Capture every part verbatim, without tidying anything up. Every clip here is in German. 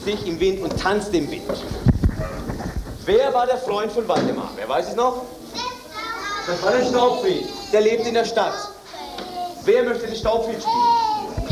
sich im Wind und tanzt im Wind. Wer war der Freund von Waldemar? Wer weiß es noch? Das war der Staubfried. Der lebt in der Stadt. Wer möchte den Staubfried spielen?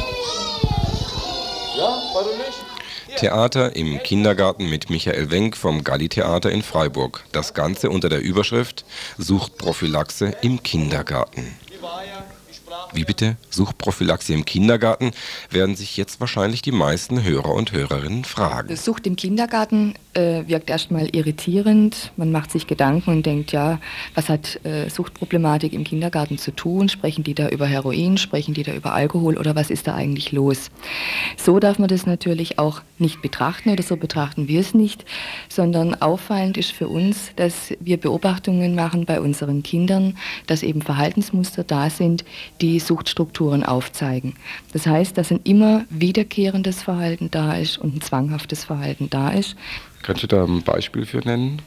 Ja, warum nicht? Hier. Theater im Kindergarten mit Michael Wenk vom Galli-Theater in Freiburg. Das Ganze unter der Überschrift Suchtprophylaxe im Kindergarten. Wie bitte? Suchtprophylaxe im Kindergarten? Werden sich jetzt wahrscheinlich die meisten Hörer und Hörerinnen fragen. Sucht im Kindergarten äh, wirkt erstmal irritierend. Man macht sich Gedanken und denkt, ja, was hat äh, Suchtproblematik im Kindergarten zu tun? Sprechen die da über Heroin? Sprechen die da über Alkohol? Oder was ist da eigentlich los? So darf man das natürlich auch nicht betrachten oder so betrachten wir es nicht, sondern auffallend ist für uns, dass wir Beobachtungen machen bei unseren Kindern, dass eben Verhaltensmuster da sind, die Suchtstrukturen aufzeigen. Das heißt, dass ein immer wiederkehrendes Verhalten da ist und ein zwanghaftes Verhalten da ist. Kannst du da ein Beispiel für nennen?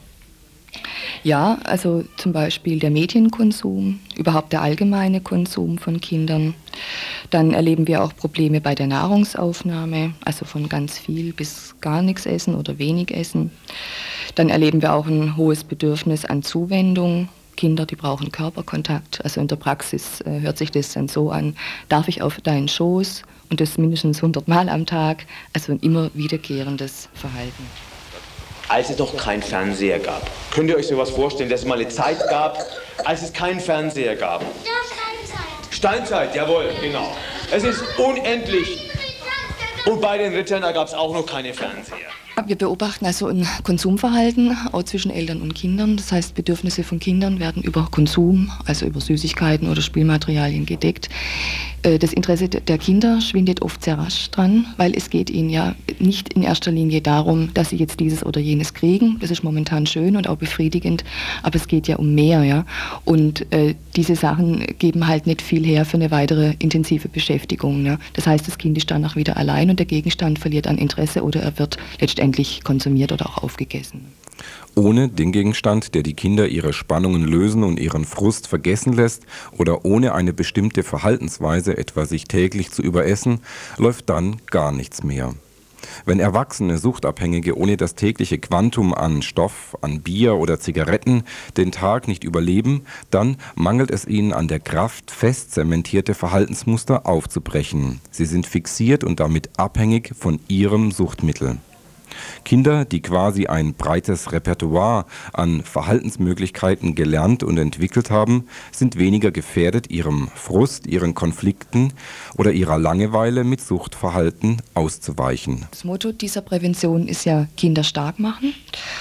Ja, also zum Beispiel der Medienkonsum, überhaupt der allgemeine Konsum von Kindern. Dann erleben wir auch Probleme bei der Nahrungsaufnahme, also von ganz viel bis gar nichts essen oder wenig essen. Dann erleben wir auch ein hohes Bedürfnis an Zuwendung. Kinder, die brauchen Körperkontakt. Also in der Praxis äh, hört sich das dann so an, darf ich auf deinen Schoß? Und das mindestens hundert Mal am Tag. Also ein immer wiederkehrendes Verhalten. Als es noch keinen Fernseher gab. Könnt ihr euch sowas vorstellen, dass es mal eine Zeit gab, als es keinen Fernseher gab? Ja, Steinzeit. Steinzeit, jawohl, genau. Es ist unendlich. Und bei den Rittern, da gab es auch noch keine Fernseher. Wir beobachten also ein Konsumverhalten auch zwischen Eltern und Kindern. Das heißt, Bedürfnisse von Kindern werden über Konsum, also über Süßigkeiten oder Spielmaterialien gedeckt. Das Interesse der Kinder schwindet oft sehr rasch dran, weil es geht ihnen ja nicht in erster Linie darum, dass sie jetzt dieses oder jenes kriegen. Das ist momentan schön und auch befriedigend, aber es geht ja um mehr. Ja? Und äh, diese Sachen geben halt nicht viel her für eine weitere intensive Beschäftigung. Ne? Das heißt, das Kind ist danach wieder allein und der Gegenstand verliert an Interesse oder er wird letztendlich konsumiert oder auch aufgegessen. Ohne den Gegenstand, der die Kinder ihre Spannungen lösen und ihren Frust vergessen lässt, oder ohne eine bestimmte Verhaltensweise, etwa sich täglich zu überessen, läuft dann gar nichts mehr. Wenn Erwachsene Suchtabhängige ohne das tägliche Quantum an Stoff, an Bier oder Zigaretten den Tag nicht überleben, dann mangelt es ihnen an der Kraft, fest zementierte Verhaltensmuster aufzubrechen. Sie sind fixiert und damit abhängig von ihrem Suchtmittel. Kinder, die quasi ein breites Repertoire an Verhaltensmöglichkeiten gelernt und entwickelt haben, sind weniger gefährdet, ihrem Frust, ihren Konflikten oder ihrer Langeweile mit Suchtverhalten auszuweichen. Das Motto dieser Prävention ist ja Kinder stark machen.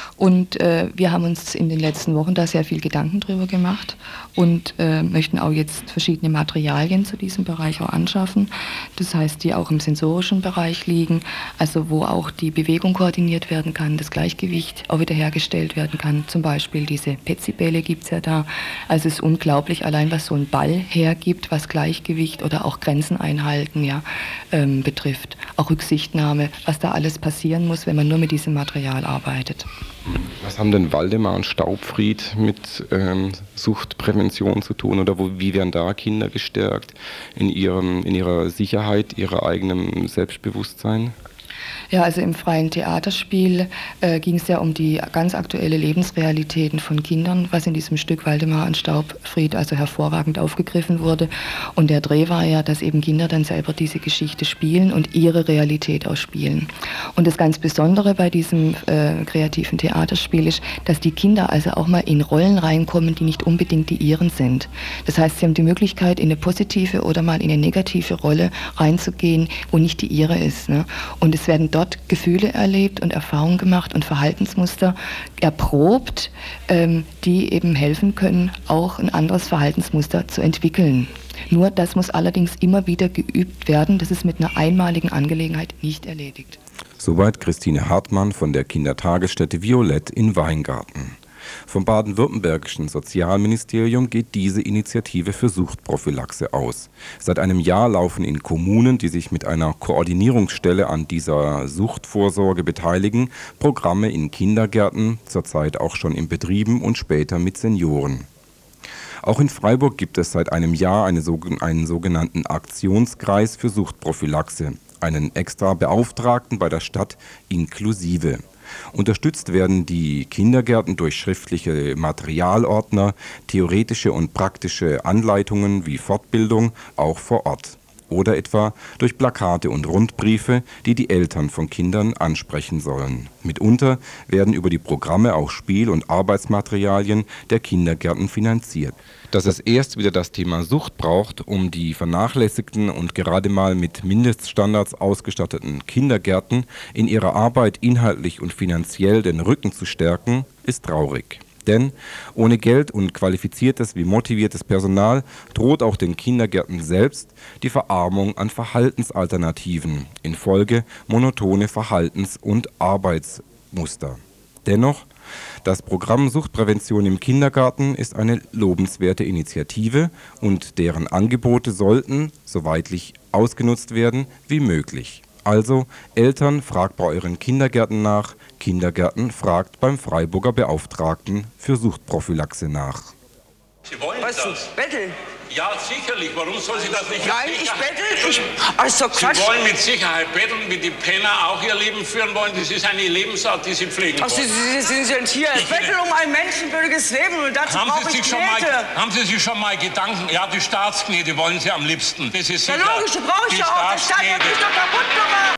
Und äh, wir haben uns in den letzten Wochen da sehr viel Gedanken drüber gemacht und äh, möchten auch jetzt verschiedene Materialien zu diesem Bereich auch anschaffen. Das heißt, die auch im sensorischen Bereich liegen, also wo auch die Bewegung koordiniert werden kann, das Gleichgewicht auch wiederhergestellt werden kann. Zum Beispiel diese Petsy-Bälle gibt es ja da. Also es ist unglaublich, allein was so ein Ball hergibt, was Gleichgewicht oder auch Grenzen einhalten ja, ähm, betrifft. Auch Rücksichtnahme, was da alles passieren muss, wenn man nur mit diesem Material arbeitet. Was haben denn Waldemar und Staubfried mit ähm, Suchtprävention zu tun? Oder wo, wie werden da Kinder gestärkt in, ihrem, in ihrer Sicherheit, ihrer eigenen Selbstbewusstsein? Ja, also im freien Theaterspiel äh, ging es ja um die ganz aktuelle Lebensrealitäten von Kindern, was in diesem Stück Waldemar und Staubfried also hervorragend aufgegriffen wurde. Und der Dreh war ja, dass eben Kinder dann selber diese Geschichte spielen und ihre Realität ausspielen. Und das ganz Besondere bei diesem äh, kreativen Theaterspiel ist, dass die Kinder also auch mal in Rollen reinkommen, die nicht unbedingt die ihren sind. Das heißt, sie haben die Möglichkeit, in eine positive oder mal in eine negative Rolle reinzugehen, wo nicht die ihre ist. Ne? Und es werden dort Gefühle erlebt und Erfahrungen gemacht und Verhaltensmuster erprobt, ähm, die eben helfen können, auch ein anderes Verhaltensmuster zu entwickeln. Nur das muss allerdings immer wieder geübt werden. Das ist mit einer einmaligen Angelegenheit nicht erledigt. Soweit Christine Hartmann von der Kindertagesstätte Violett in Weingarten. Vom baden-württembergischen Sozialministerium geht diese Initiative für Suchtprophylaxe aus. Seit einem Jahr laufen in Kommunen, die sich mit einer Koordinierungsstelle an dieser Suchtvorsorge beteiligen, Programme in Kindergärten, zurzeit auch schon in Betrieben und später mit Senioren. Auch in Freiburg gibt es seit einem Jahr eine, einen sogenannten Aktionskreis für Suchtprophylaxe. einen extra Beauftragten bei der Stadt inklusive. Unterstützt werden die Kindergärten durch schriftliche Materialordner, theoretische und praktische Anleitungen wie Fortbildung auch vor Ort. Oder etwa durch Plakate und Rundbriefe, die die Eltern von Kindern ansprechen sollen. Mitunter werden über die Programme auch Spiel- und Arbeitsmaterialien der Kindergärten finanziert. Dass es erst wieder das Thema Sucht braucht, um die vernachlässigten und gerade mal mit Mindeststandards ausgestatteten Kindergärten in ihrer Arbeit inhaltlich und finanziell den Rücken zu stärken, ist traurig. Denn ohne Geld und qualifiziertes wie motiviertes Personal droht auch den Kindergärten selbst die Verarmung an Verhaltensalternativen infolge monotone Verhaltens- und Arbeitsmuster. Dennoch, das Programm Suchtprävention im Kindergarten ist eine lobenswerte Initiative und deren Angebote sollten, so weitlich ausgenutzt werden wie möglich. Also, Eltern, fragt bei euren Kindergärten nach, Kindergärten fragt beim Freiburger Beauftragten für Suchtprophylaxe nach. Sie wollen Was, das? betteln? Ja, sicherlich. Warum soll sie das nicht? Nein, ich bettel. Ich, also Sie Quatsch. wollen mit Sicherheit betteln, wie die Penner auch ihr Leben führen wollen. Das ist eine Lebensart, die sie pflegen Ach, Sie, wollen. Sie, Sie sind hier. Ich bettel um ein menschenwürdiges Leben und dazu Haben brauche Sie, ich sich schon mal, Knete. haben Sie sich schon mal Gedanken, ja, die Staatsknete wollen Sie am liebsten. Das ist Ja, sicher. logisch, die brauche ich Die ja auch. Der Staat hat Staatsknete. mich doch kaputt gemacht.